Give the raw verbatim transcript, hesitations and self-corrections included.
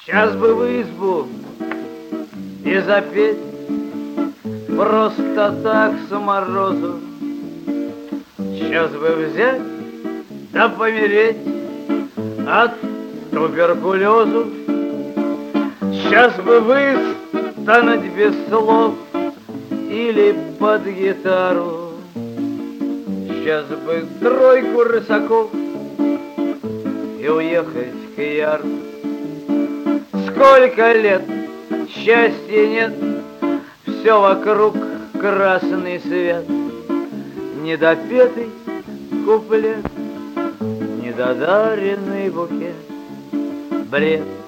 Сейчас бы в избу и запеть просто так с морозу. Сейчас бы взять да помереть от туберкулезу. Сейчас бы выстонать без слов или под гитару. Сейчас бы тройку рысаков и уехать к Яру. Сколько лет счастья нет, все вокруг красный свет, недопетый куплет, недодаренный букет, бред.